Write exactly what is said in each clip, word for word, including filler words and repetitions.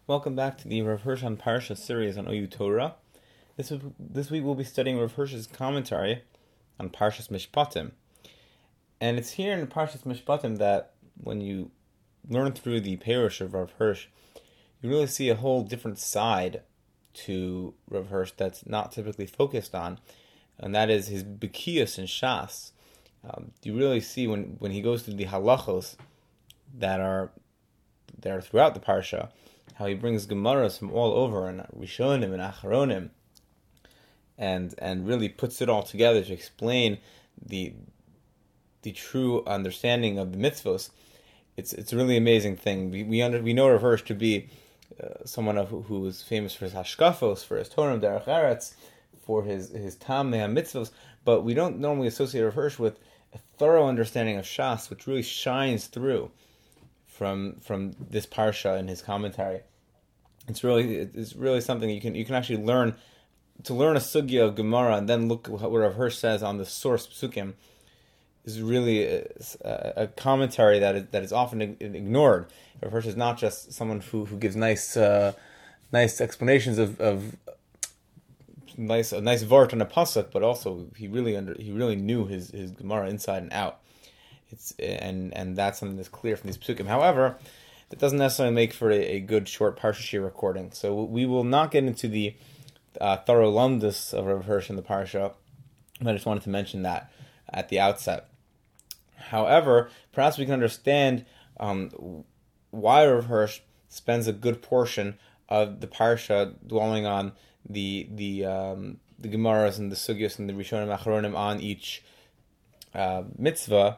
Welcome back to the Rav Hirsch on Parsha series on O U Torah. This week, this week we'll be studying Rav Hirsch's commentary on Parshas Mishpatim. And it's here in Parshas Mishpatim that when you learn through the Perush of Rav Hirsch, you really see a whole different side to Rav Hirsch that's not typically focused on, and that is his Bekius and Shas. Um, you really see when, when he goes through the halachos that are there throughout the Parsha, how he brings Gemaras from all over, and Rishonim and Acharonim, and and really puts it all together to explain the the true understanding of the mitzvos. It's it's a really amazing thing. We we, under, we know Rav Hirsch to be uh, someone of, who, who is famous for his hashkafos, for his Torah Derech Eretz, for his his tam mitzvos, but we don't normally associate Rav Hirsch with a thorough understanding of Shas, which really shines through from from this parsha in his commentary. It's really it's really something you can you can actually learn to learn a sugya of Gemara and then look what Rav Hirsch says on the source psukim is really a, a commentary that is, that is often ignored. Rav Hirsch is not just someone who, who gives nice uh, nice explanations of, of nice a nice vart on a pasuk, but also he really under he really knew his, his Gemara inside and out. It's and and that's something that's clear from these psukim. However, that doesn't necessarily make for a, a good short Parsha Shir recording. So we will not get into the uh, thorough lumdus of Rav Hirsch in the Parsha. I just wanted to mention that at the outset. However, perhaps we can understand um, why Rav Hirsch spends a good portion of the Parsha dwelling on the the um, the Gemaras and the Sugyos and the Rishonim Acharonim on each uh, mitzvah,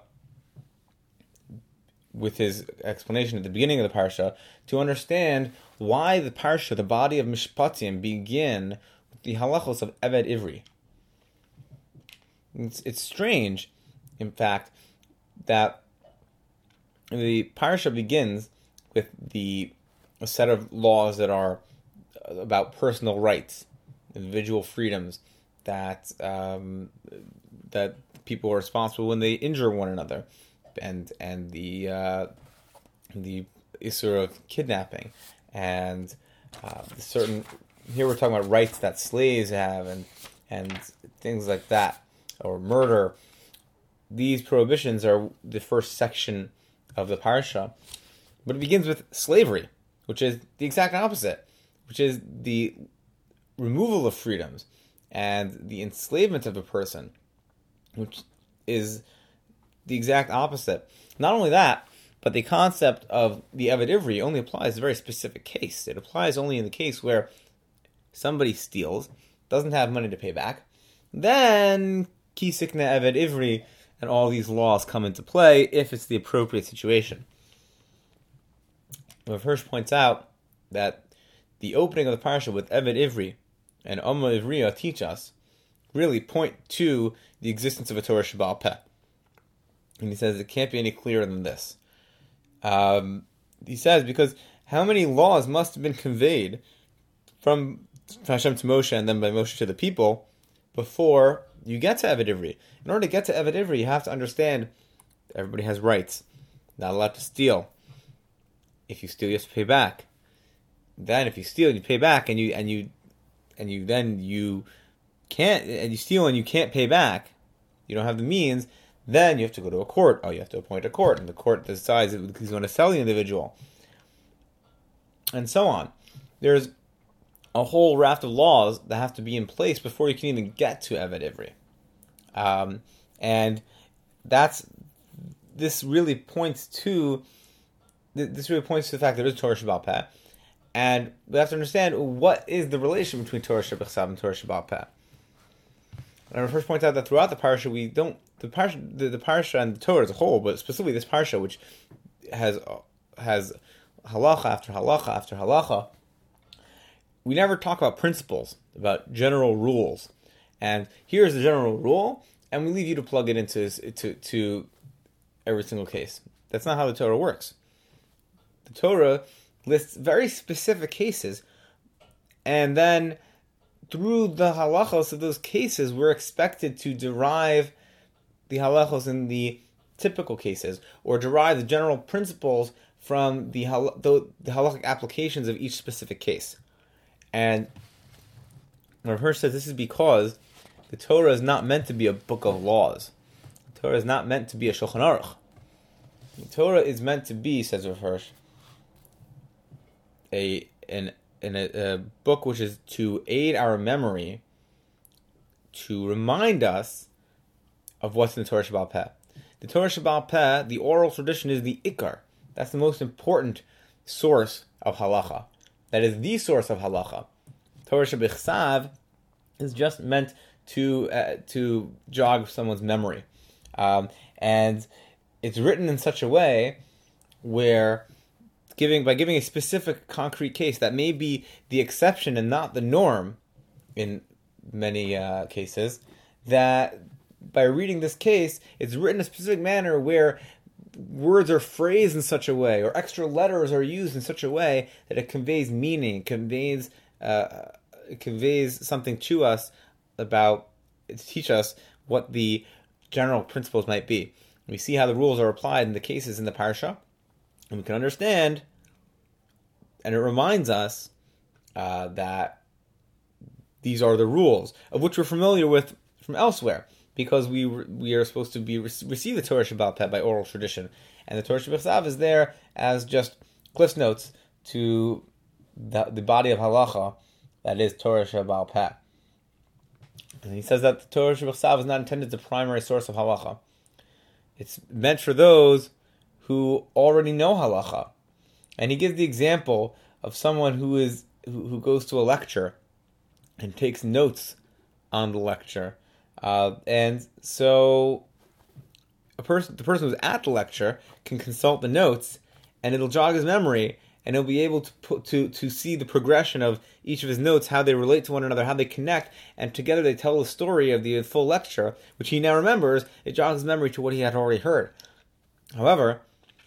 with his explanation at the beginning of the parsha, to understand why the parsha, the body of Mishpatim, begin with the halachos of Eved Ivri. It's, it's strange, in fact, that the parsha begins with the a set of laws that are about personal rights, individual freedoms, that um, that people are responsible when they injure one another, and and the uh, the issue of kidnapping, and uh, certain here we're talking about rights that slaves have, and and things like that, or murder. These prohibitions are the first section of the parsha, but it begins with slavery, which is the exact opposite, which is the removal of freedoms and the enslavement of a person, which is the exact opposite. Not only that, but the concept of the Eved Ivri only applies to a very specific case. It applies only in the case where somebody steals, doesn't have money to pay back, then Kisikna Eved Ivri and all these laws come into play if it's the appropriate situation. Rav Hirsch points out that the opening of the parsha with Eved Ivri and Amma Ivriya teach us, really point to the existence of a Torah Sheba'al Peh. And he says it can't be any clearer than this. Um, he says, because how many laws must have been conveyed from Hashem to Moshe and then by Moshe to the people before you get to Eved Ivri? In order to get to Eved Ivri, you have to understand everybody has rights. Not allowed to steal. If you steal, you have to pay back. Then, if you steal, you pay back, and you and you and you then you can't and you steal and you can't pay back. You don't have the means. Then you have to go to a court. Oh, you have to appoint a court, and the court decides if he's going to sell the individual, and so on. There's a whole raft of laws that have to be in place before you can even get to Eved Ivri, um, and that's this really points to this really points to the fact that there is Torah Sheba'al Peh, and we have to understand what is the relation between Torah Shebechsav and Torah Sheba'al Peh. And I first point out that throughout the parsha we don't the parsha the, the parsha and the Torah as a whole, but specifically this parsha, which has has halacha after halacha after halacha, we never talk about principles, about general rules. And here's the general rule, and we leave you to plug it into to to every single case. That's not how the Torah works. The Torah lists very specific cases, and then through the halachos of those cases, we're expected to derive the halachos in the typical cases, or derive the general principles from the, hal- the, the halachic applications of each specific case. And Rav Hirsch says this is because the Torah is not meant to be a book of laws. The Torah is not meant to be a Shulchan Aruch. The Torah is meant to be, says Rav Hirsch, a, an, an, a, a book which is to aid our memory, to remind us of what's in the Torah Sheba'al Peh. The Torah Sheba'al Peh, the oral tradition, is the Ikar. That's the most important source of halacha. That is the source of halacha. Torah Shebichsav is just meant to uh, to jog someone's memory, um, and it's written in such a way where giving by giving a specific concrete case that may be the exception and not the norm in many uh, cases, that by reading this case, it's written in a specific manner where words are phrased in such a way, or extra letters are used in such a way that it conveys meaning, conveys uh, it conveys something to us about, to teach us what the general principles might be. We see how the rules are applied in the cases in the parsha, and we can understand, and it reminds us uh, that these are the rules, of which we're familiar with from elsewhere, because we we are supposed to be receive the Torah Sheba'al Peh by oral tradition, and the Torah Shebichsav is there as just cliff notes to the, the body of halacha that is Torah Sheba'al Peh. And he says that the Torah Shebichsav is not intended as the primary source of halacha. It's meant for those who already know halacha, and he gives the example of someone who is who, who goes to a lecture and takes notes on the lecture. Uh, and so a person, the person who's at the lecture can consult the notes, and it'll jog his memory, and he'll be able to put, to to see the progression of each of his notes, how they relate to one another, how they connect, and together they tell the story of the full lecture, which he now remembers. It jogs his memory to what he had already heard. However,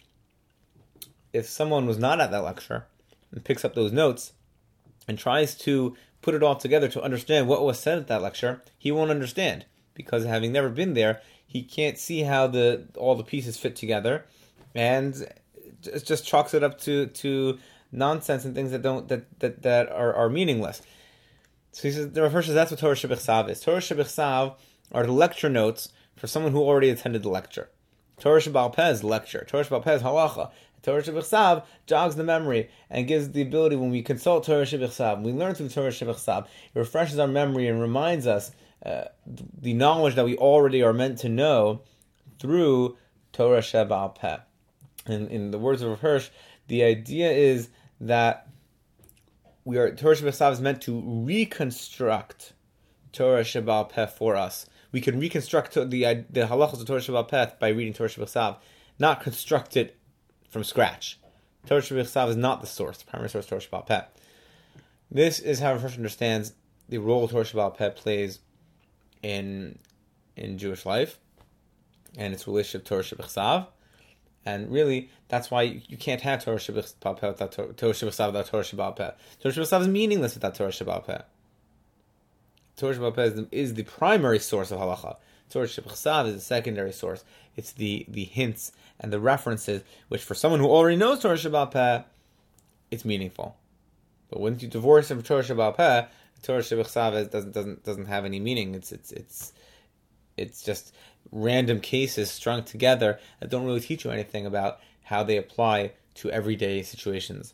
if someone was not at that lecture and picks up those notes and tries to put it all together to understand what was said at that lecture, he won't understand, because having never been there, he can't see how the all the pieces fit together, and it just chalks it up to, to nonsense and things that don't that that, that are, are meaningless. So he says, the Rav Hirsch says that's what Torah Shebichsav is. Torah Shebichsav are the lecture notes for someone who already attended the lecture. Torah Sheba'al Peh is lecture. Torah Sheba'al Peh is halacha. Torah Shebichsav jogs the memory and gives the ability, when we consult Torah Shebichsav, we learn through Torah Shebichsav, it refreshes our memory and reminds us uh, the knowledge that we already are meant to know through Torah Sheba'al Peh. And in the words of Rav Hirsch, the idea is that we are Torah Shebichsav is meant to reconstruct Torah Sheba'al Peh for us. We can reconstruct the the halachos of Torah Sheba'al Peh by reading Torah Shebichsav, not construct it from scratch. Torah Shebichsav is not the source, the primary source of Torah Sheba'al Peh. This is how Rav Hirsch understands the role Torah Sheba'al Peh plays in in Jewish life and its relationship to Torah Shebichsav. And really, that's why you, you can't have Torah Shebichsav without Torah Shebichsav without Torah Sheba'al Peh. Torah Shebichsav is meaningless without Torah Sheba'al Peh. Torah Sheba'al Peh is the, is the primary source of halacha. Torah Shebichsav is the secondary source. It's the, the hints and the references, which for someone who already knows Torah Sheba'al Peh, it's meaningful. But when you divorce it from Torah Sheba'al Peh, Torah Shebichsav doesn't doesn't doesn't have any meaning. It's it's it's it's just random cases strung together that don't really teach you anything about how they apply to everyday situations.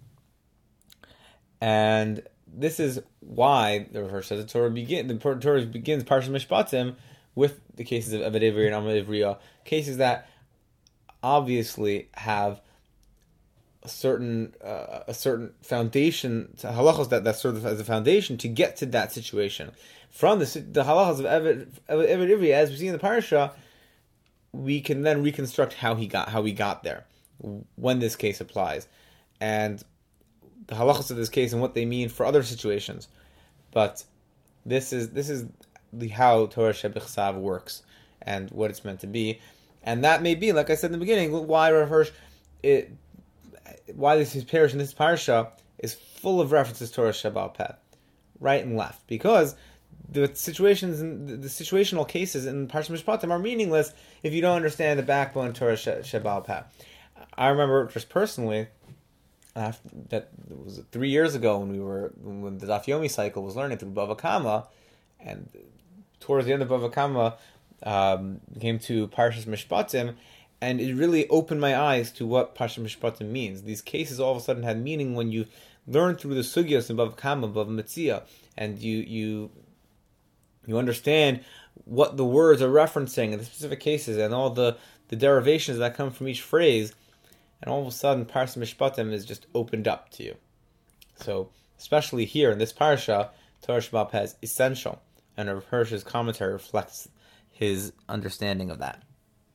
And this is why the Rav Hirsch says the Torah begin the Torah begins Parshas Mishpatim with the cases of Eved Ivri and Amud Ivriya, cases that obviously have a certain uh, a certain foundation, to halachos that, that serve as a foundation to get to that situation. From the the halachos of Eved Ivri, as we see in the parasha, we can then reconstruct how he got how we got there, when this case applies, and the halachos of this case and what they mean for other situations. But this is this is the how Torah Shebichsav works and what it's meant to be, and that may be, like I said in the beginning, why Rav Hirsch, it why this is parish in this parsha is full of references to Torah Sheba'al Peh, right and left, because the situations and the situational cases in Parshas Mishpatim are meaningless if you don't understand the backbone of Torah Sheba'al Peh. I remember just personally, after, that it was three years ago when we were when the Daf Yomi cycle was learning through Bava Kama, and towards the end of Bava Kama, um, came to Parshas Mishpatim, and it really opened my eyes to what Parshas Mishpatim means. These cases all of a sudden had meaning when you learn through the sugyas in Bava Kama, Bava Metzia, and you you you understand what the words are referencing in the specific cases and all the, the derivations that come from each phrase, and all of a sudden Parshas Mishpatim is just opened up to you. So, especially here in this parsha, Torah Sheba'al Peh is essential, and Rav Hirsch's commentary reflects his understanding of that.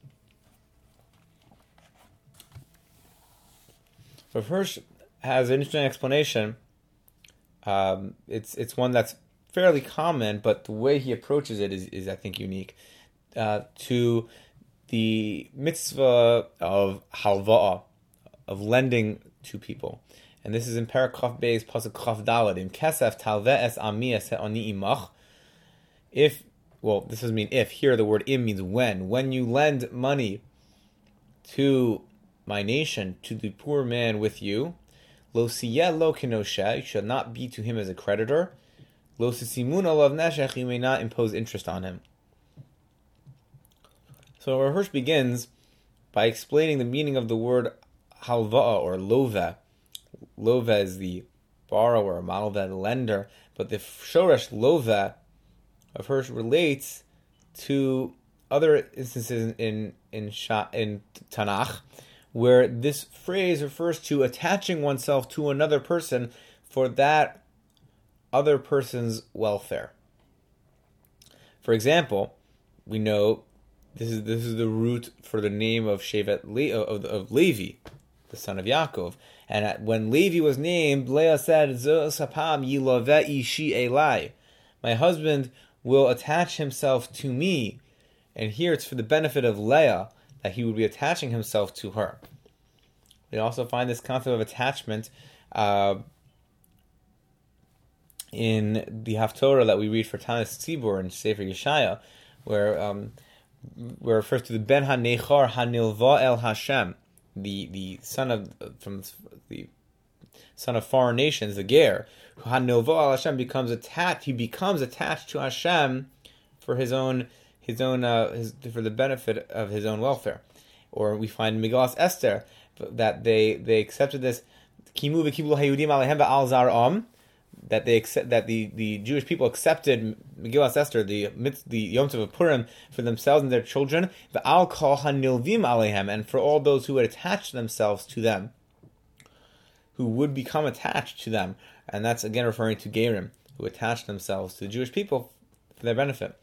Rav Hirsch has an interesting explanation. Um, it's it's one that's fairly common, but the way he approaches it is, is I think, unique uh, to the mitzvah of halva'ah, of lending to people. And this is in Perek Chaf Beis, Pasuk Chaf Daled, in Kesef talveh es ami es ani imach. If, well, this doesn't mean if. Here the word im means when. When you lend money to my nation, to the poor man with you, lo siyeh lo kenosheh, you should not be to him as a creditor. Lo sisimun alav neshech, you may not impose interest on him. So Rav Hirsch begins by explaining the meaning of the word halva'a or loveh. Loveh is the borrower, malveh the lender, but the shoresh loveh of Hirsch relates to other instances in in in, in Tanakh, where this phrase refers to attaching oneself to another person for that other person's welfare. For example, we know this is this is the root for the name of Shevet Le, of, of Levi, the son of Yaakov. And at, when Levi was named, Leah said, "Zo sapam yilaveh ishi elai." My husband will attach himself to me. And here it's for the benefit of Leah that he would be attaching himself to her. We also find this concept of attachment uh, in the Haftorah that we read for Tanis Tzibur in Sefer Yeshaya, where um, where it refers to the Ben HaNechar HaNilva El Hashem, the the son of from the son of foreign nations, the Ger, HaNilva El Hashem becomes attached. He becomes attached to Hashem for his own his own uh, his, for the benefit of his own welfare. Or we find in Megillas Esther that they they accepted this Kimu v'kiblu hayudim alehem va'al zar'am, that they accept, that the, the Jewish people accepted Megillas Esther, the the Yom Tov of Purim, for themselves and their children, va'al kol hanilvim alehem, and for all those who would attach themselves to them, who would become attached to them, and that's again referring to Gerim, who attached themselves to the Jewish people for their benefit.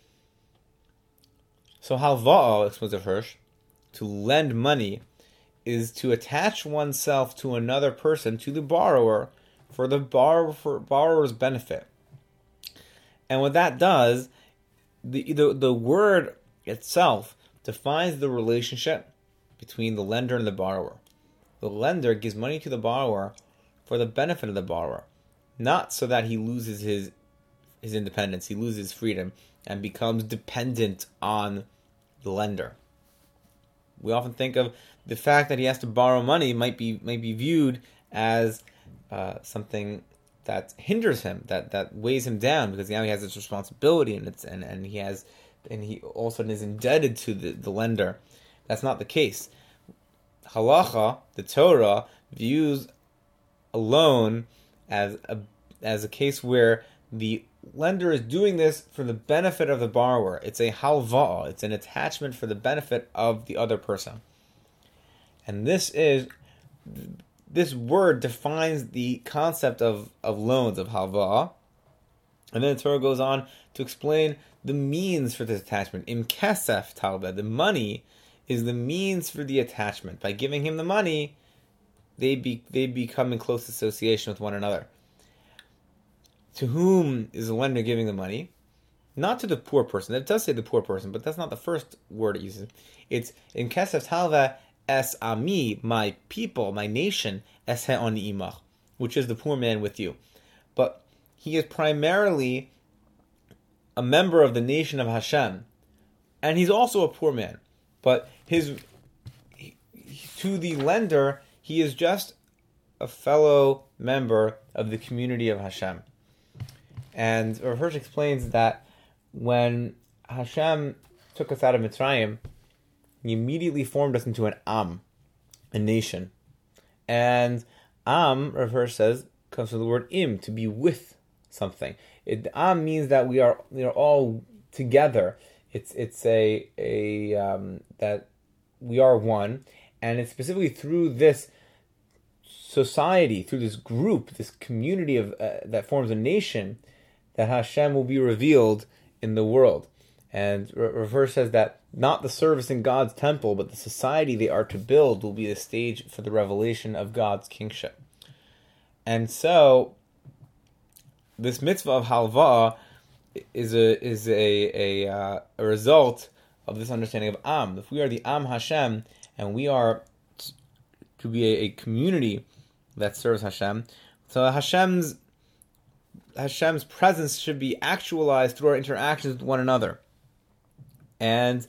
So halva'ah, explains Rav Hirsch, to lend money, is to attach oneself to another person, to the borrower, for the borrower, for borrower's benefit. And what that does, the, the the word itself defines the relationship between the lender and the borrower. The lender gives money to the borrower for the benefit of the borrower, not so that he loses his his independence, he loses freedom, and becomes dependent on the lender. We often think of the fact that he has to borrow money might be might be viewed as uh, something that hinders him, that, that weighs him down, because now he has this responsibility and it's and, and he has and he all of a sudden is indebted to the, the lender. That's not the case. Halacha, the Torah, views a loan as a as a case where the lender is doing this for the benefit of the borrower. It's a halva'ah. It's an attachment for the benefit of the other person. And this is this word defines the concept of, of loans, of halva'ah. And then the Torah goes on to explain the means for this attachment. Im kesef talveh, the money is the means for the attachment. By giving him the money, they be they become in close association with one another. To whom is the lender giving the money? Not to the poor person. It does say the poor person, but that's not the first word it uses. It's in kesef talveh es ami, my people, my nation, es he'oni imach, which is the poor man with you. But he is primarily a member of the nation of Hashem, and he's also a poor man. But his he, to the lender, he is just a fellow member of the community of Hashem. And Rav Hirsch explains that when Hashem took us out of Mitzrayim, he immediately formed us into an Am, a nation. And Am, Rav Hirsch says, comes from the word im, to be with something. It, Am means that we are we are all together. It's it's a a um, that we are one, and it's specifically through this society, through this group, this community of uh, that forms a nation, that Hashem will be revealed in the world. And Rav Hirsch says that not the service in God's temple, but the society they are to build will be the stage for the revelation of God's kingship. And so, this mitzvah of halva is a is a a, uh, a result of this understanding of Am. If we are the Am Hashem, and we are to be a, a community that serves Hashem, so Hashem's Hashem's presence should be actualized through our interactions with one another. And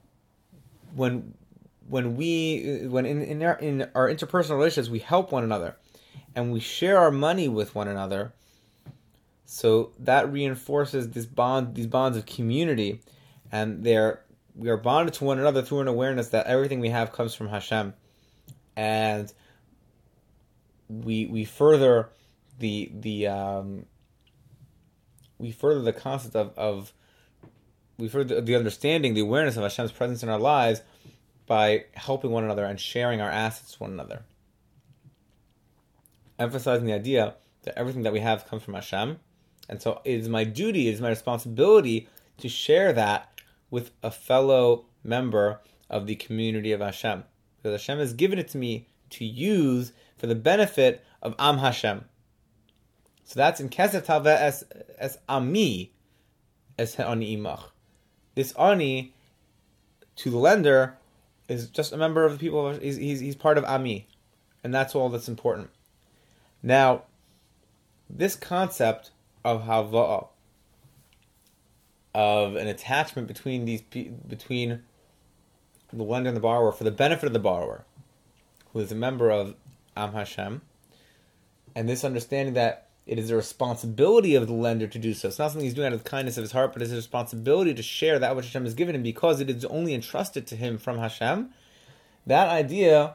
when when we when in in our, in our interpersonal relationships we help one another, and we share our money with one another, so that reinforces this bond, these bonds of community, and they're we are bonded to one another through an awareness that everything we have comes from Hashem, and we we further the the um, we further the concept of, of we further the understanding, the awareness of Hashem's presence in our lives by helping one another and sharing our assets to one another. Emphasizing the idea that everything that we have comes from Hashem, and so it is my duty, it is my responsibility to share that with a fellow member of the community of Hashem, because Hashem has given it to me to use for the benefit of Am Hashem. So that's in Kesef Talveh as as Ami, as Ani Imach. This Ani, to the lender, is just a member of the people. Of, he's, he's he's part of Ami, and that's all that's important. Now, this concept of Hava'ah, of an attachment between these between the lender and the borrower for the benefit of the borrower, who is a member of Am Hashem, and this understanding that it is a responsibility of the lender to do so. It's not something he's doing out of the kindness of his heart, but it's a responsibility to share that which Hashem has given him because it is only entrusted to him from Hashem. That idea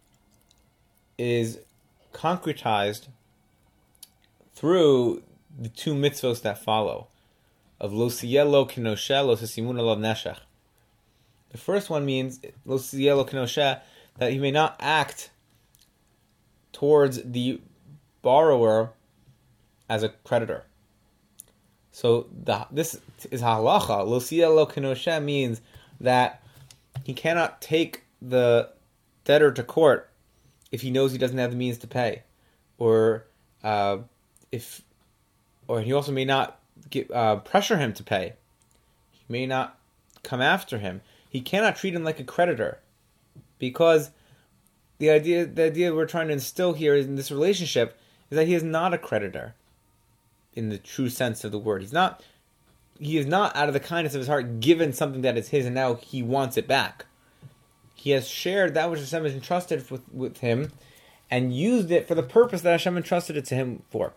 is concretized through the two mitzvos that follow, of lo siyelo kenosheh, lo sesimuna lo neshech. The first one means lo siyelo kenosheh, that he may not act towards the borrower as a creditor. So the, this is halacha. Lo siyelo kenosheh means that he cannot take the debtor to court if he knows he doesn't have the means to pay, or uh, if, or he also may not get, uh, pressure him to pay. He may not come after him. He cannot treat him like a creditor, because the idea, the idea we're trying to instill here in this relationship is that he is not a creditor, in the true sense of the word. He's not. He is not out of the kindness of his heart given something that is his, and now he wants it back. He has shared that which Hashem has entrusted with, with him, and used it for the purpose that Hashem entrusted it to him for.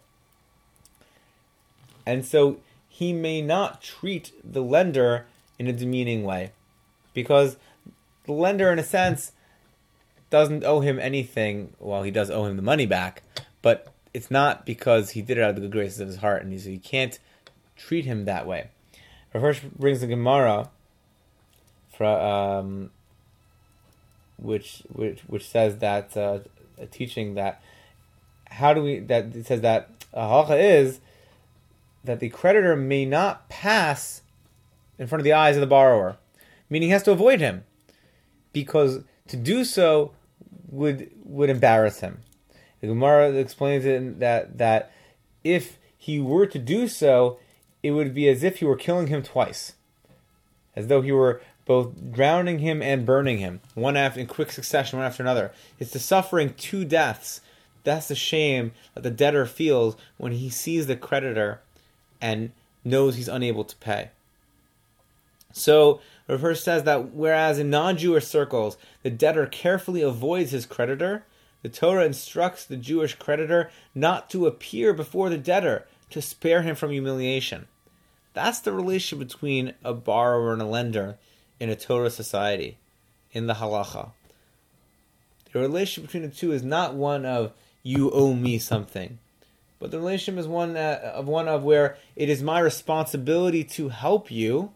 And so he may not treat the lender in a demeaning way, because the lender, in a sense, doesn't owe him anything. Well, he does owe him the money back, but it's not because he did it out of the good graces of his heart, and so you can't treat him that way. Rav Hirsch brings the Gemara, from, um, which which which says that uh, a teaching that how do we that it says that a halacha is that the creditor may not pass in front of the eyes of the borrower, meaning he has to avoid him, because to do so would would embarrass him. The Gemara explains it that that if he were to do so, it would be as if he were killing him twice, as though he were both drowning him and burning him, one after in quick succession, one after another. It's the suffering two deaths. That's the shame that the debtor feels when he sees the creditor and knows he's unable to pay. So Rav Hirsch says that whereas in non-Jewish circles the debtor carefully avoids his creditor, the Torah instructs the Jewish creditor not to appear before the debtor to spare him from humiliation. That's the relationship between a borrower and a lender in a Torah society, in the halacha. The relationship between the two is not one of you owe me something, but the relationship is one uh, of one of where it is my responsibility to help you,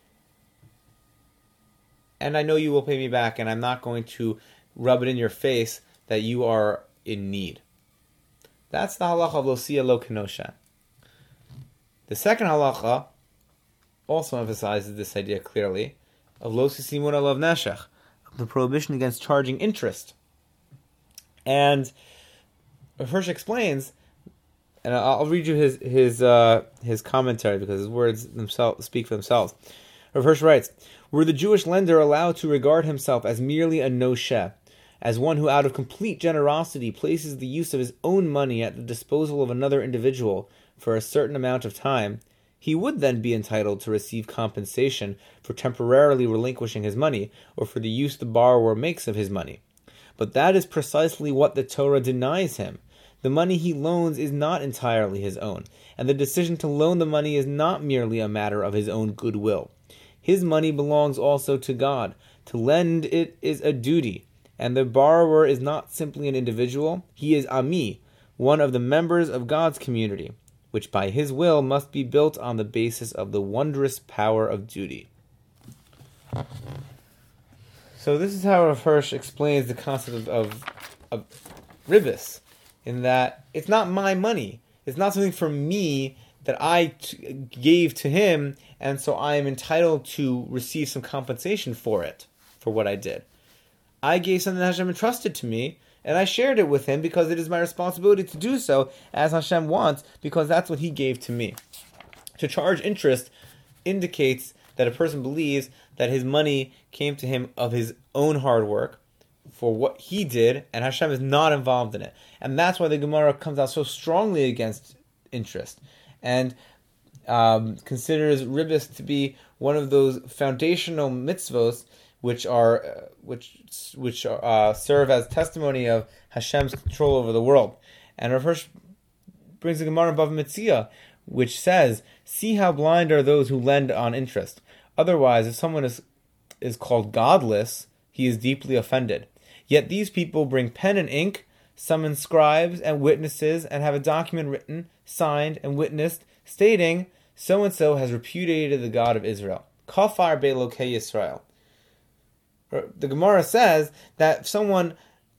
and I know you will pay me back, and I'm not going to rub it in your face that you are in need. That's the halacha of lo sia lo kenosha. The second halacha also emphasizes this idea clearly of lo sisimuna lo neshech, the prohibition against charging interest. And Rav Hirsch explains, and I'll read you his his uh, his commentary because his words themselves speak for themselves. Rav Hirsch writes, "Were the Jewish lender allowed to regard himself as merely a nosheh, as one who out of complete generosity places the use of his own money at the disposal of another individual for a certain amount of time, he would then be entitled to receive compensation for temporarily relinquishing his money or for the use the borrower makes of his money. But that is precisely what the Torah denies him. The money he loans is not entirely his own, and the decision to loan the money is not merely a matter of his own goodwill. His money belongs also to God. To lend it is a duty, and the borrower is not simply an individual. He is Ami, one of the members of God's community, which by his will must be built on the basis of the wondrous power of duty." So this is how Rav Hirsch explains the concept of, of, of ribis, in that it's not my money. It's not something for me that I t- gave to him, and so I am entitled to receive some compensation for it, for what I did. I gave something that Hashem entrusted to me, and I shared it with him because it is my responsibility to do so as Hashem wants, because that's what he gave to me. To charge interest indicates that a person believes that his money came to him of his own hard work for what he did, and Hashem is not involved in it. And that's why the Gemara comes out so strongly against interest, and um, considers ribis to be one of those foundational mitzvos which are uh, which which uh, serve as testimony of Hashem's control over the world. And Rav Hirsch brings the Gemara in Bava Metzia, which says, "See how blind are those who lend on interest. Otherwise, if someone is is called godless, he is deeply offended. Yet these people bring pen and ink, summon scribes and witnesses, and have a document written, signed, and witnessed, stating, so-and-so has repudiated the God of Israel. Kafar be'elokei Yisrael." The Gemara says that if someone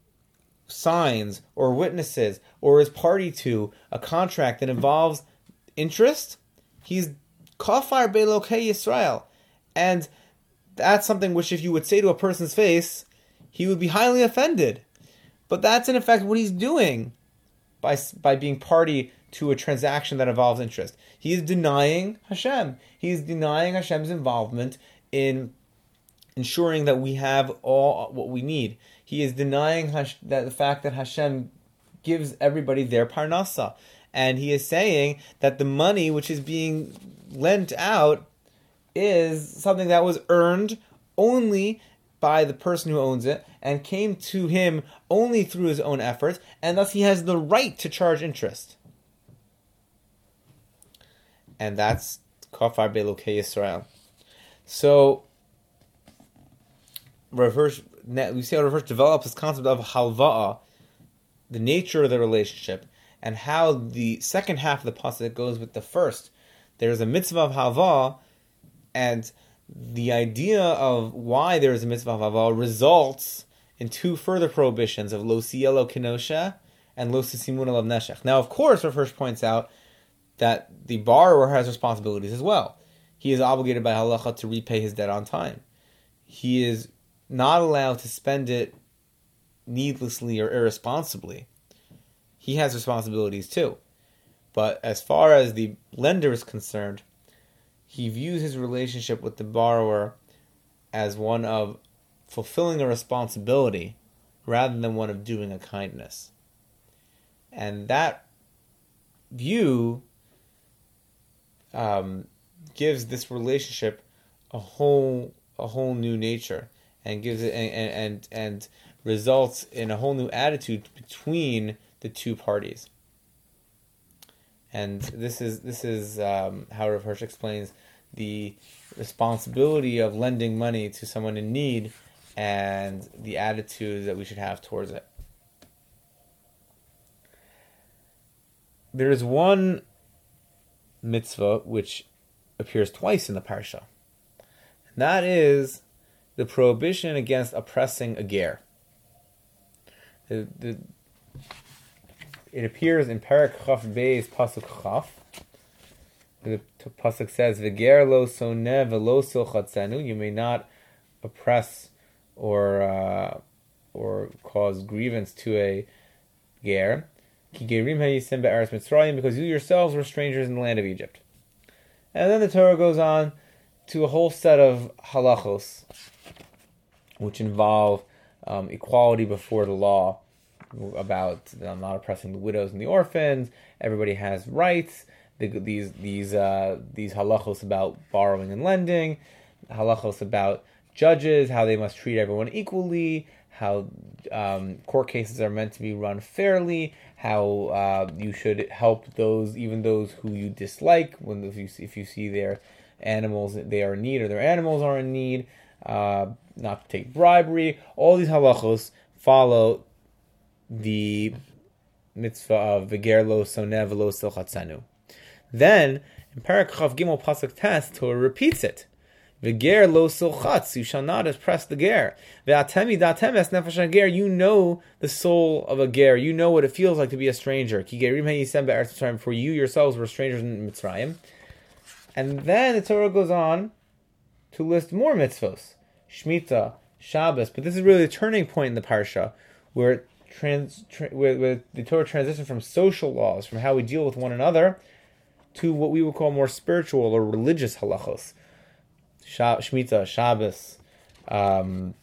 signs or witnesses or is party to a contract that involves interest, he's kafar be'elokei Yisrael. And that's something which if you would say to a person's face, he would be highly offended. But that's in effect what he's doing by, by being party to a transaction that involves interest. He is denying Hashem. He is denying Hashem's involvement in ensuring that we have all what we need. He is denying Hash- that the fact that Hashem gives everybody their parnasa. And he is saying that the money which is being lent out is something that was earned only by the person who owns it and came to him only through his own efforts, and thus he has the right to charge interest. And that's Kafar Be'elokei Yisrael. So Rav Hirsch, we see how Rav Hirsch develops this concept of halva'a, the nature of the relationship, and how the second half of the pasuk goes with the first. There's a mitzvah of halva'a, and the idea of why there is a mitzvah of halva'a results in two further prohibitions of lo sia lo kenosha and lo sisimuna lo neshech. Now, of course, Rav Hirsch points out that the borrower has responsibilities as well. He is obligated by halacha to repay his debt on time. He is not allowed to spend it needlessly or irresponsibly. He has responsibilities too. But as far as the lender is concerned, he views his relationship with the borrower as one of fulfilling a responsibility rather than one of doing a kindness. And that view um, gives this relationship a whole a whole new nature and gives it and and, and results in a whole new attitude between the two parties. And this is this is um, how Rav Hirsch explains the responsibility of lending money to someone in need and the attitude that we should have towards it. There is one mitzvah which appears twice in the parsha. And that is the prohibition against oppressing a ger. The, the, it appears in Perek Chaf Bey's Pasuk Chaf. The pasuk says, "V'ger lo soneh v'lo silchatzenu." You may not oppress or uh, or cause grievance to a ger. Ki gerim hayisim be'eretz Mitzrayim, because you yourselves were strangers in the land of Egypt. And then the Torah goes on to a whole set of halachos, which involve um, equality before the law, about um, not oppressing the widows and the orphans. Everybody has rights. The, these these uh, these halachos about borrowing and lending, halachos about judges, how they must treat everyone equally, how um, court cases are meant to be run fairly, how uh, you should help those, even those who you dislike, when if you if you see their animals they are in need or their animals are in need, uh, not to take bribery. All these halachos follow the mitzvah of v'ger lo soneh v'lo silchatzenu. Then in Perek Chav Gimel Pasuk Tes, Torah repeats it. V'ger lo silchatz, you shall not oppress the ger. Ve'atemi datem es nefesh hager, you know the soul of a ger, you know what it feels like to be a stranger. Ki gerim hayisem be'eretz Mitzrayim, for you yourselves were strangers in Mitzrayim. And then the Torah goes on to list more mitzvos, Shemitah, Shabbos, but this is really the turning point in the parsha, where it trans, tra- where, where the Torah transitions from social laws, from how we deal with one another, to what we would call more spiritual or religious halachos. Shemitah, Shabbos, um,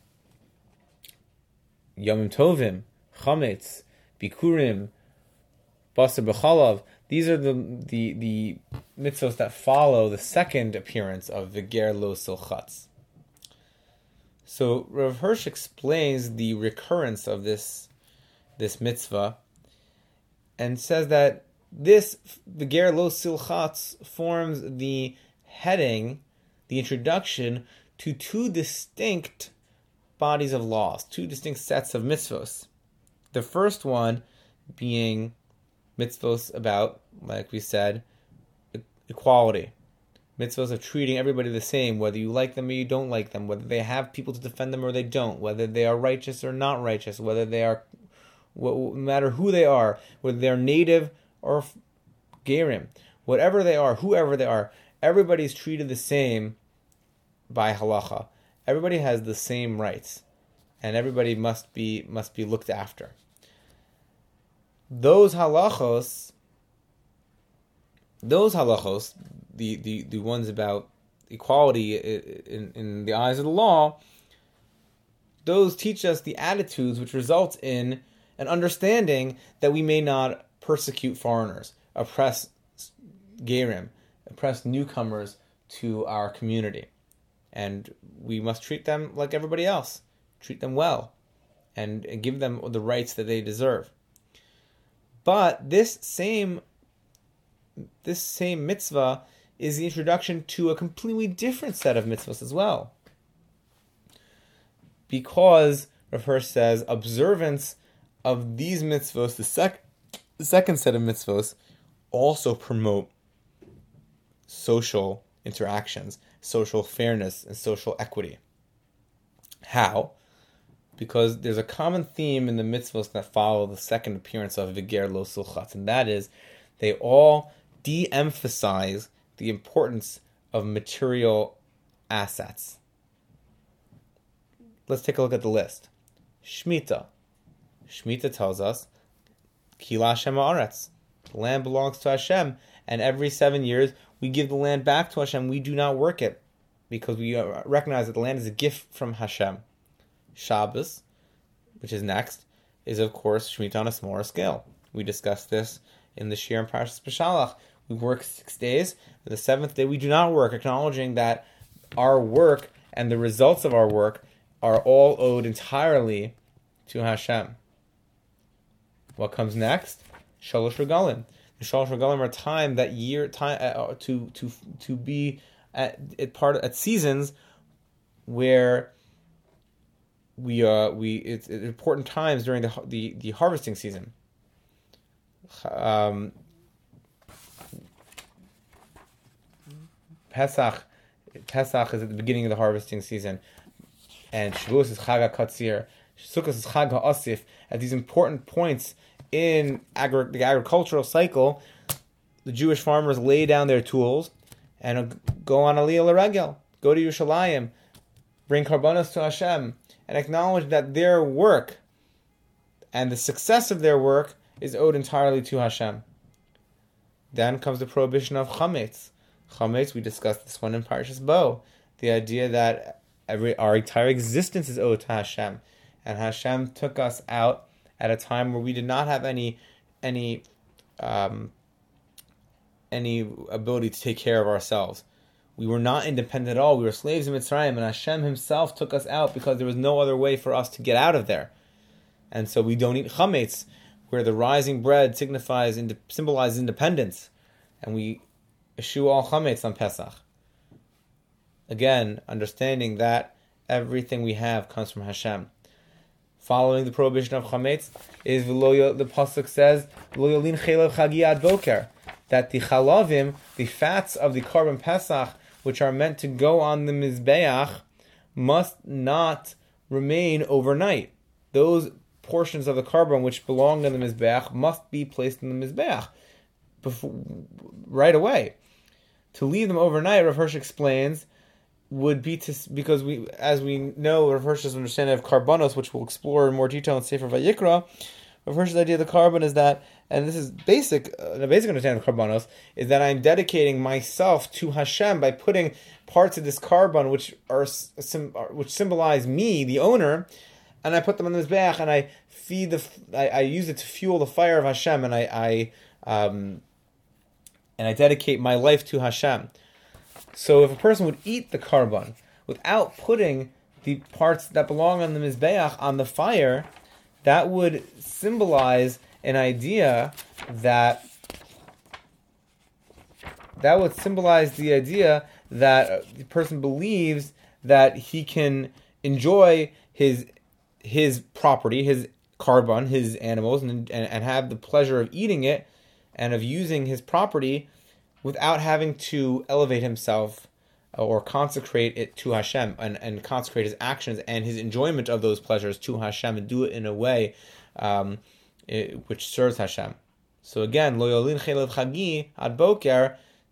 Yomim Tovim, Chametz, Bikurim, Basar B'chalav. These are the, the the mitzvahs that follow the second appearance of the ger lo silchatz. So Rav Hirsch explains the recurrence of this this mitzvah and says that this v'ger lo silchatz forms the heading, the introduction to two distinct bodies of laws, two distinct sets of mitzvos. The first one being mitzvos about, like we said, equality. Mitzvos of treating everybody the same, whether you like them or you don't like them, whether they have people to defend them or they don't, whether they are righteous or not righteous, whether they are, no matter who they are, whether they're native or gerim, whatever they are, whoever they are, everybody is treated the same by halacha. Everybody has the same rights, and everybody must be must be looked after. Those halachos, those halachos, the, the, the ones about equality in, in the eyes of the law, those teach us the attitudes which result in an understanding that we may not persecute foreigners, oppress gerim, oppress newcomers to our community. And we must treat them like everybody else, treat them well, and, and give them the rights that they deserve. But this same this same mitzvah is the introduction to a completely different set of mitzvahs as well. Because Rav Hirsch says observance of these mitzvahs, the, sec- the second set of mitzvahs, also promote social interactions, social fairness, and social equity. How? Because there's a common theme in the mitzvahs that follow the second appearance of v'ger lo silchatz, and that is they all de-emphasize the importance of material assets. Let's take a look at the list. Shemitah. Shemitah tells us, Ki la Hashem ha'aretz. The land belongs to Hashem, and every seven years we give the land back to Hashem. We do not work it, because we recognize that the land is a gift from Hashem. Shabbos, which is next, is of course Shemitah on a smaller scale. We discussed this in the Shir and Parshas Beshalach. We work six days. The seventh day we do not work, acknowledging that our work and the results of our work are all owed entirely to Hashem. What comes next? Shalosh Regalim. The Shalosh Regalim are time that year time uh, to to to be at, at part at seasons where we uh we it's, it's important times during the the, the harvesting season. Um, Pesach Pesach is at the beginning of the harvesting season, and Shavuos is Chag HaKatzir, Sukkot is Chag HaAsif. At these important points in agri- the agricultural cycle, the Jewish farmers lay down their tools and go on Aliyah L'Regel, go to Yerushalayim, bring karbanos to Hashem, and acknowledge that their work and the success of their work is owed entirely to Hashem. Then comes the prohibition of chametz. Chametz, we discussed this one in Parshas Bo. The idea that every our entire existence is owed to Hashem, and Hashem took us out at a time where we did not have any any um, any ability to take care of ourselves. We were not independent at all. We were slaves in Mitzrayim, and Hashem Himself took us out because there was no other way for us to get out of there. And so we don't eat chametz, where the rising bread signifies symbolizes independence, and we eschew all chametz on Pesach. Again, understanding that everything we have comes from Hashem. Following the prohibition of chametz is the pasuk says "Lo yolin chelav chagi ad boker," that the chalavim, the fats of the korban Pesach, which are meant to go on the mizbeach, must not remain overnight. Those portions of the korban which belong in the mizbeach must be placed in the mizbeach before, right away. To leave them overnight, Rav Hirsch explains, would be to, because we, as we know, Rav Hirsch's understanding of karbanos, which we'll explore in more detail in Sefer Vayikra. Rav Hirsch's idea of the korban is that, and this is basic, uh, the basic understanding of karbanos, is that I'm dedicating myself to Hashem by putting parts of this korban which are which symbolize me, the owner, and I put them on the mizbeach, and I feed the, I, I use it to fuel the fire of Hashem, and I, I, um, and I dedicate my life to Hashem. So if a person would eat the korban without putting the parts that belong on the mizbeach on the fire, that would symbolize an idea that that would symbolize the idea that the person believes that he can enjoy his his property, his korban, his animals, and, and and have the pleasure of eating it and of using his property without having to elevate himself or consecrate it to Hashem, and, and consecrate his actions and his enjoyment of those pleasures to Hashem, and do it in a way um, it, which serves Hashem. So again, lo yolin chelav chagi ad boker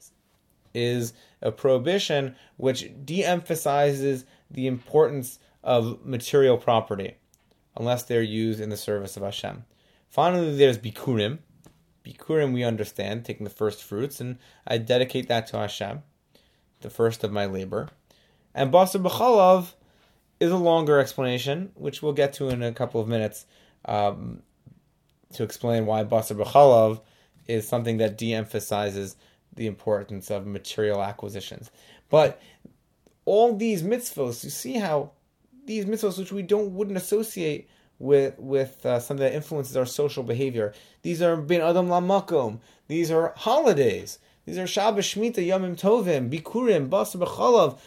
is a prohibition which de-emphasizes the importance of material property, unless they're used in the service of Hashem. Finally, there's bikurim. Bikurim, we understand, taking the first fruits, and I dedicate that to Hashem, the first of my labor. And basar b'chalav is a longer explanation, which we'll get to in a couple of minutes, um, to explain why basar b'chalav is something that de-emphasizes the importance of material acquisitions. But all these mitzvos, you see how these mitzvos, which we don't wouldn't associate with with uh, something that influences our social behavior. These are bin adam lamakom. These are holidays. These are Shabbos, Shemitah, Yomim Tovim, Bikurim, Basar B'chalav.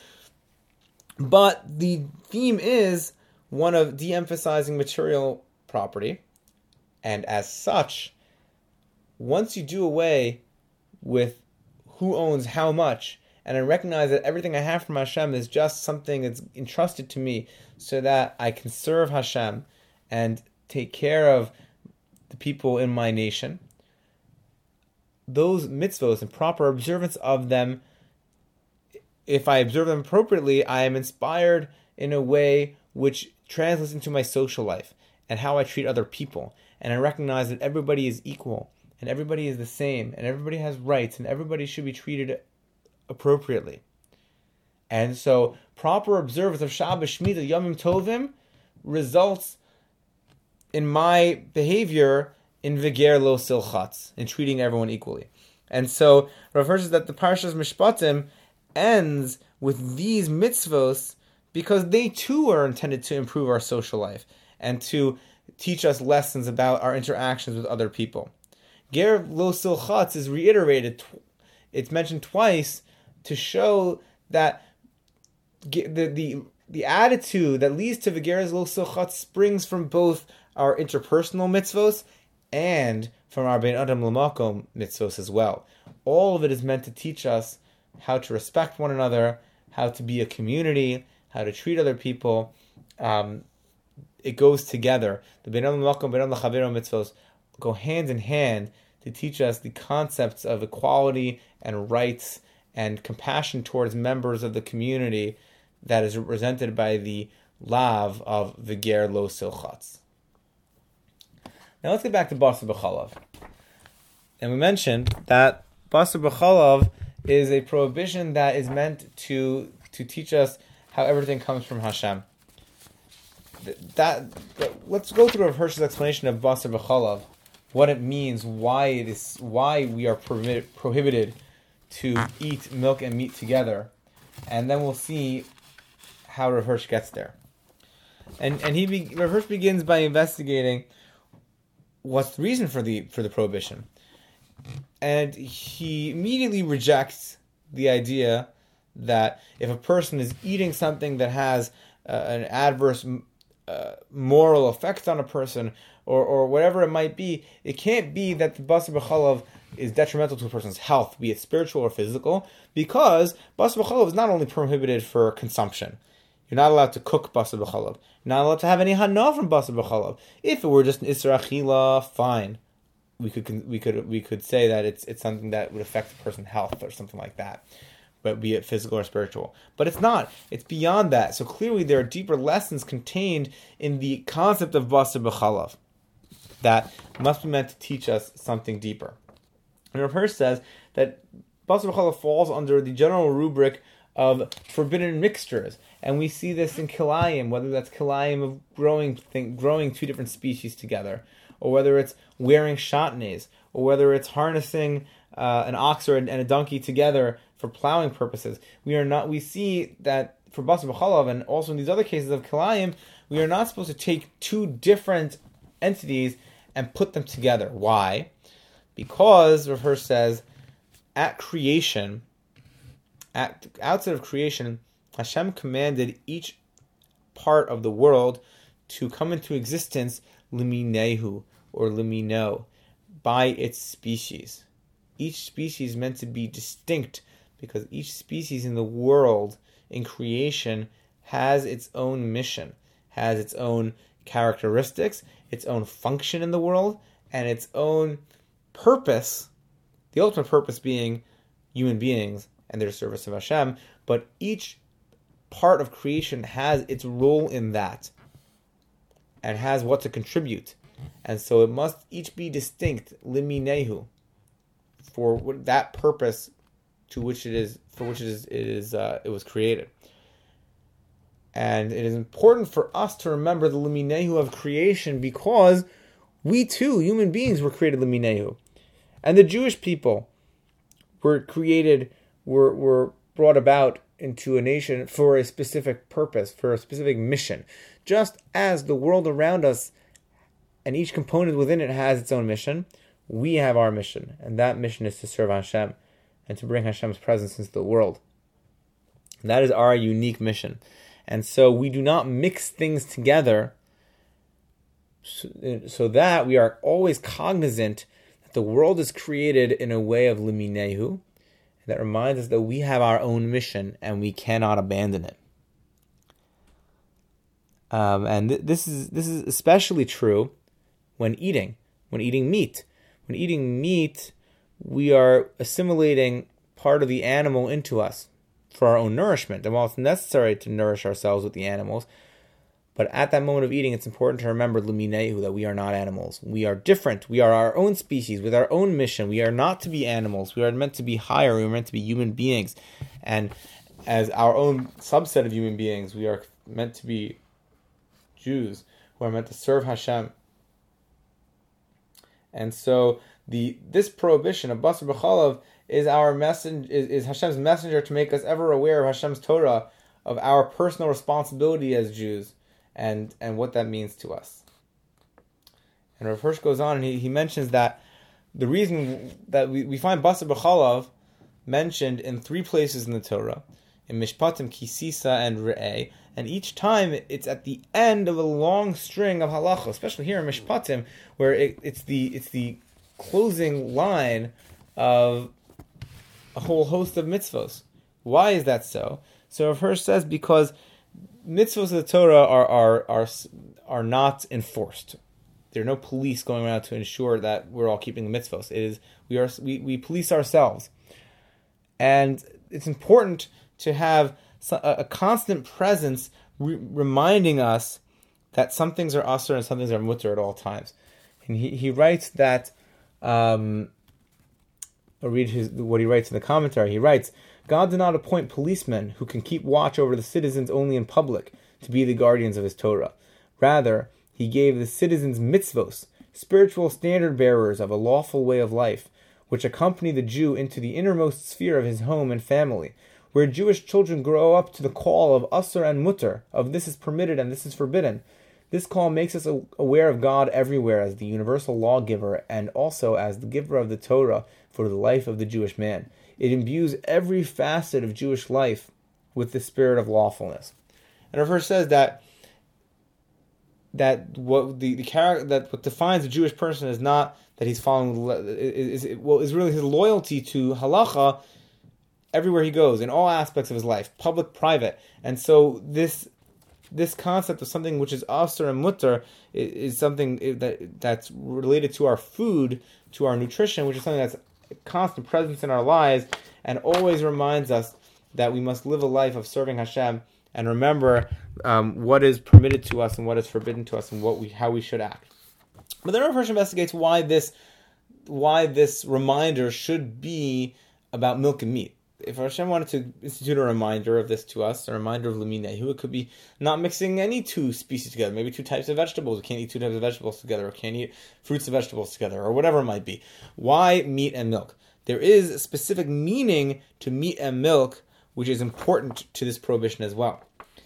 But the theme is one of de-emphasizing material property, and as such, once you do away with who owns how much, and I recognize that everything I have from Hashem is just something that's entrusted to me so that I can serve Hashem and take care of the people in my nation, those mitzvos and proper observance of them, if I observe them appropriately, I am inspired in a way which translates into my social life and how I treat other people. And I recognize that everybody is equal, and everybody is the same, and everybody has rights, and everybody should be treated appropriately. And so proper observance of Shabbos, Shemitah, Yomim Tovim results in my behavior in Viger Lo Silchatz, in treating everyone equally. And so Rav Hirsch says that the Parshas Mishpatim ends with these mitzvos because they too are intended to improve our social life and to teach us lessons about our interactions with other people. Ger lo silchatz is reiterated. It's mentioned twice to show that the the the attitude that leads to V'ger lo silchatz springs from both our interpersonal mitzvos and from our bein adam l'makom mitzvos as well. All of it is meant to teach us how to respect one another, how to be a community, how to treat other people. Um, it goes together. The bein adam l'makom, bein adam l'chavero mitzvos go hand in hand to teach us the concepts of equality and rights and compassion towards members of the community that is represented by the lav of V'ger lo silchatz. Now let's get back to Basar B'chalav. And we mentioned that Basar B'chalav is a prohibition that is meant to to teach us how everything comes from Hashem. That, that let's go through Rav Hirsch's explanation of Basar B'chalav, what it means, why it is, why we are prohibited, prohibited to eat milk and meat together, and then we'll see how Rav Hirsch gets there. And and he be, Rav Hirsch begins by investigating what's the reason for the for the prohibition, and he immediately rejects the idea that if a person is eating something that has uh, an adverse uh, moral effect on a person, or or whatever it might be, it can't be that the Basar B'chalav is detrimental to a person's health, be it spiritual or physical, because Basar B'chalav is not only prohibited for consumption. You're not allowed to cook Basar B'chalav. You're not allowed to have any hana from Basar B'chalav. If it were just an Isra Achila, fine. We could we could we could say that it's it's something that would affect the person's health or something like that, but be it physical or spiritual. But it's not. It's beyond that. So clearly there are deeper lessons contained in the concept of Basar B'chalav that must be meant to teach us something deeper. And Rav Hirsch says that Basar B'chalav falls under the general rubric of forbidden mixtures, and we see this in kilayim, whether that's kilayim of growing thing, growing two different species together, or whether it's wearing shatnez, or whether it's harnessing uh, an ox or and a donkey together for plowing purposes. We are not. We see that for Basar B'chalav, and also in these other cases of kilayim, we are not supposed to take two different entities and put them together. Why? Because Rav Hirsch says, at creation, at outside of creation, Hashem commanded each part of the world to come into existence liminehu, or limino, by its species. Each species is meant to be distinct because each species in the world, in creation, has its own mission, has its own characteristics, its own function in the world, and its own purpose, the ultimate purpose being human beings and their service of Hashem, but each part of creation has its role in that and has what to contribute. And so it must each be distinct, liminehu, for that purpose to which it is, for which it is, it is, uh, it was created. And it is important for us to remember the liminehu of creation because we too, human beings, were created liminehu. And the Jewish people were created, were, were brought about into a nation for a specific purpose, for a specific mission. Just as the world around us and each component within it has its own mission, we have our mission. And that mission is to serve Hashem and to bring Hashem's presence into the world. And that is our unique mission. And so we do not mix things together so, so that we are always cognizant that the world is created in a way of liminehu, that reminds us that we have our own mission and we cannot abandon it. Um, and th- this is this is especially true when eating, when eating meat. When eating meat, we are assimilating part of the animal into us for our own nourishment. And while it's necessary to nourish ourselves with the animals, but at that moment of eating, it's important to remember Luminehu, that we are not animals. We are different. We are our own species with our own mission. We are not to be animals. We are meant to be higher. We are meant to be human beings. And as our own subset of human beings, we are meant to be Jews who are meant to serve Hashem. And so the this prohibition of basar b'chalav is our message is, is Hashem's messenger to make us ever aware of Hashem's Torah, of our personal responsibility as Jews, and and what that means to us. And Rav Hirsch goes on and he, he mentions that the reason that we, we find basar b'chalav mentioned in three places in the Torah, in Mishpatim, Kisisa, and Re'eh, and each time it's at the end of a long string of halacha, especially here in Mishpatim, where it, it's the it's the closing line of a whole host of mitzvos. Why is that so? So Rav Hirsch says because mitzvos of the Torah are are are are not enforced. There are no police going around to ensure that we're all keeping the mitzvos. It is we are we, we police ourselves, and it's important to have a, a constant presence re- reminding us that some things are asur and some things are mutter at all times. And he, he writes that. Um, I'll read his, what he writes in the commentary. He writes, God did not appoint policemen who can keep watch over the citizens only in public to be the guardians of his Torah. Rather, he gave the citizens mitzvos, spiritual standard bearers of a lawful way of life, which accompany the Jew into the innermost sphere of his home and family, where Jewish children grow up to the call of asur and mutter, of this is permitted and this is forbidden. This call makes us aware of God everywhere as the universal lawgiver and also as the giver of the Torah for the life of the Jewish man. It imbues every facet of Jewish life with the spirit of lawfulness. And Rav Hirsch says that that what the, the character that what defines a Jewish person is not that he's following is, is well is really his loyalty to halacha everywhere he goes in all aspects of his life, public, private. And so this this concept of something which is asur and mutter is, is something that that's related to our food, to our nutrition, which is something that's a constant presence in our lives and always reminds us that we must live a life of serving Hashem and remember um, what is permitted to us and what is forbidden to us and what we how we should act. But then Rav Hirsch investigates why this why this reminder should be about milk and meat. If Hashem wanted to institute a reminder of this to us, a reminder of Leminehu, it could be not mixing any two species together, maybe two types of vegetables. We can't eat two types of vegetables together, or can't eat fruits and vegetables together, or whatever it might be. Why meat and milk? There is a specific meaning to meat and milk, which is important to this prohibition as well.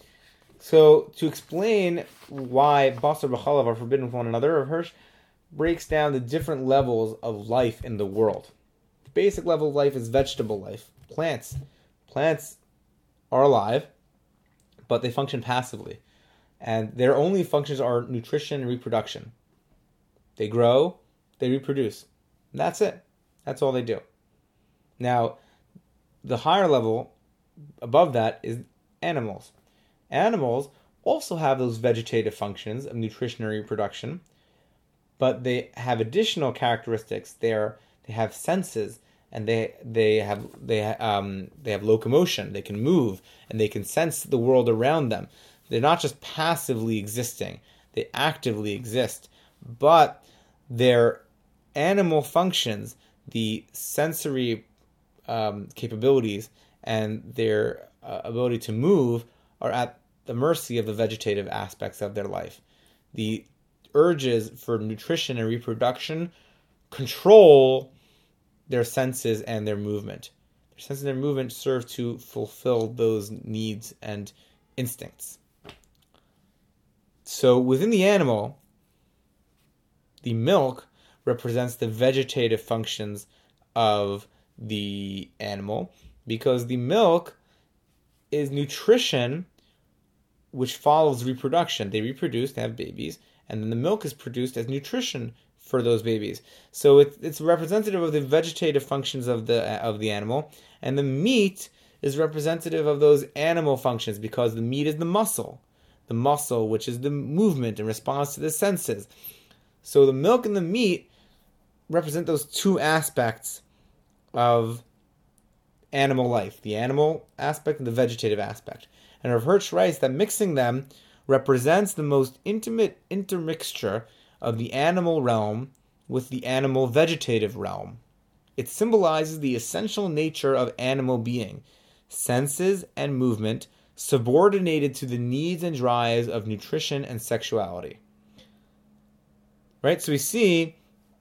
So, to explain why basar b'chalav are forbidden with one another, Rav Hirsch breaks down the different levels of life in the world. The basic level of life is vegetable life. Plants. Plants are alive, but they function passively. And their only functions are nutrition and reproduction. They grow, they reproduce. And that's it. That's all they do. Now, the higher level above that is animals. Animals also have those vegetative functions of nutrition and reproduction, but they have additional characteristics. They are they have senses. And they they have they um they have locomotion. They can move and they can sense the world around them. They're not just passively existing; they actively exist. But their animal functions, the sensory um, capabilities, and their uh, ability to move are at the mercy of the vegetative aspects of their life. The urges for nutrition and reproduction control their senses and their movement. Their senses and their movement serve to fulfill those needs and instincts. So within the animal, the milk represents the vegetative functions of the animal, because the milk is nutrition which follows reproduction. They reproduce, they have babies, and then the milk is produced as nutrition for those babies. So it, it's representative of the vegetative functions of the of the animal, and the meat is representative of those animal functions, because the meat is the muscle, the muscle which is the movement in response to the senses. So the milk and the meat represent those two aspects of animal life, the animal aspect and the vegetative aspect. And Rav Hirsch writes that mixing them represents the most intimate intermixture of the animal realm with the animal vegetative realm. It symbolizes the essential nature of animal being, senses and movement subordinated to the needs and drives of nutrition and sexuality. Right? So we see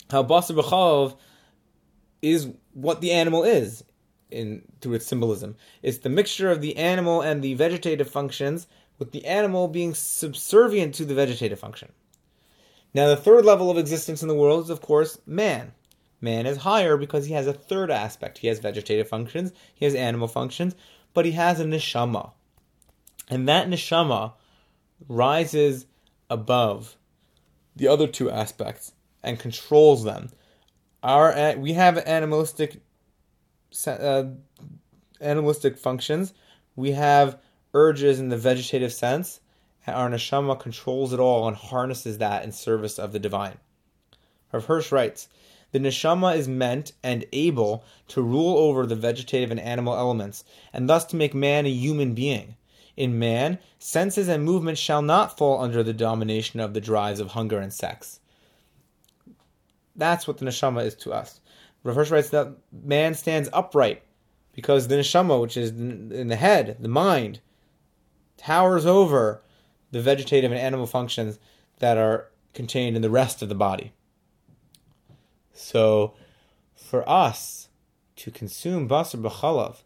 how basar b'chalav is what the animal is in through its symbolism. It's the mixture of the animal and the vegetative functions, with the animal being subservient to the vegetative function. Now, the third level of existence in the world is, of course, man. Man is higher because he has a third aspect. He has vegetative functions, he has animal functions, but he has a neshama. And that neshama rises above the other two aspects and controls them. Our we have animalistic uh, animalistic functions. We have urges in the vegetative sense, and our neshama controls it all and harnesses that in service of the divine. Rav Hirsch writes, the neshama is meant and able to rule over the vegetative and animal elements, and thus to make man a human being. In man, senses and movements shall not fall under the domination of the drives of hunger and sex. That's what the neshama is to us. Rav Hirsch writes that man stands upright because the neshama, which is in the head, the mind, towers over the vegetative and animal functions that are contained in the rest of the body. So, for us to consume basar b'chalav,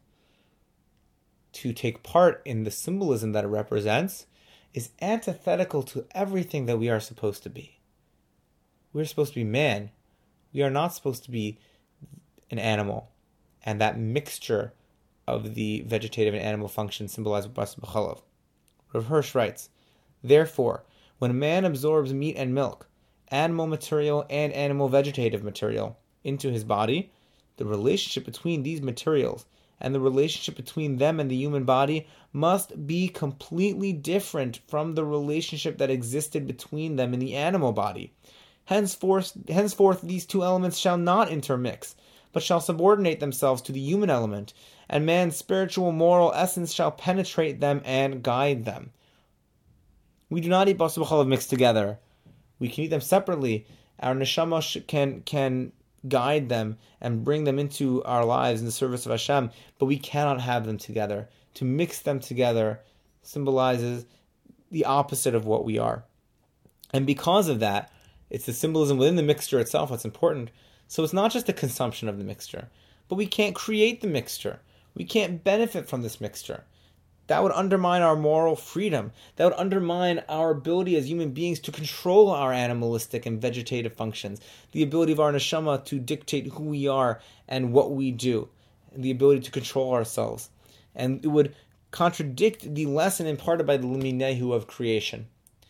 to take part in the symbolism that it represents, is antithetical to everything that we are supposed to be. We're supposed to be man. We are not supposed to be an animal. And that mixture of the vegetative and animal functions symbolized with basar b'chalav. Rav Hirsch writes, therefore, when a man absorbs meat and milk, animal material and animal vegetative material, into his body, the relationship between these materials and the relationship between them and the human body must be completely different from the relationship that existed between them in the animal body. Henceforth, henceforth these two elements shall not intermix, but shall subordinate themselves to the human element, and man's spiritual moral essence shall penetrate them and guide them. We do not eat basar b'chalav mixed together. We can eat them separately. Our neshama can can guide them and bring them into our lives in the service of Hashem, but we cannot have them together. To mix them together symbolizes the opposite of what we are. And because of that, it's the symbolism within the mixture itself that's important. So it's not just the consumption of the mixture, but we can't create the mixture. We can't benefit from this mixture. That would undermine our moral freedom. That would undermine our ability as human beings to control our animalistic and vegetative functions, the ability of our neshama to dictate who we are and what we do, and the ability to control ourselves. And it would contradict the lesson imparted by the Liminehu of creation.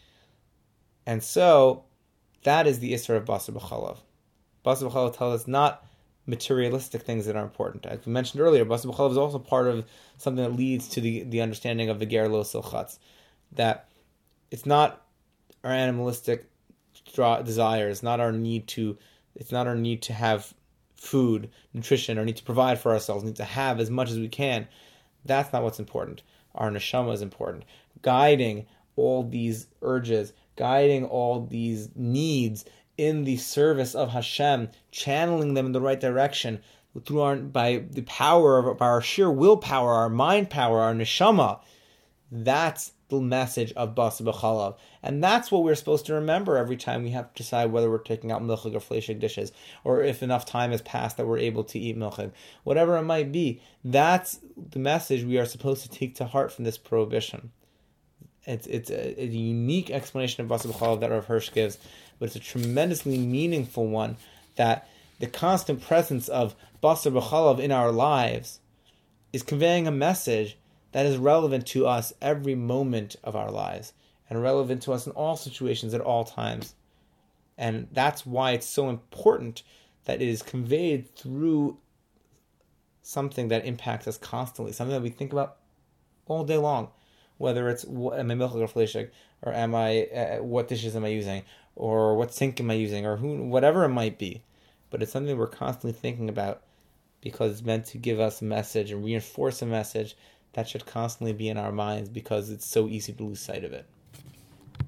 And so, that is the Isra of basar b'chalav. Basar b'chalav tells us not materialistic things that are important. As we mentioned earlier, basar b'chalav is also part of something that leads to the, the understanding of the ger lo silchatz, that it's not our animalistic desires, not our need to, it's not our need to have food, nutrition, or need to provide for ourselves, need to have as much as we can. That's not what's important. Our neshama is important. Guiding all these urges, guiding all these needs in the service of Hashem, channeling them in the right direction through our, by the power of by our sheer willpower, our mind power, our neshama. That's the message of basar b'chalav, and that's what we're supposed to remember every time we have to decide whether we're taking out milchig or fleishig dishes, or if enough time has passed that we're able to eat milchig, whatever it might be. That's the message we are supposed to take to heart from this prohibition. It's it's a, a unique explanation of basar b'chalav that Rav Hirsch gives, but it's a tremendously meaningful one, that the constant presence of basar b'chalav in our lives is conveying a message that is relevant to us every moment of our lives, and relevant to us in all situations at all times. And that's why it's so important that it is conveyed through something that impacts us constantly, something that we think about all day long. Whether it's, am I milchig or fleishig, or am I, uh, what dishes am I using, or what sink am I using, or who, whatever it might be. But it's something we're constantly thinking about, because it's meant to give us a message and reinforce a message that should constantly be in our minds, because it's so easy to lose sight of it.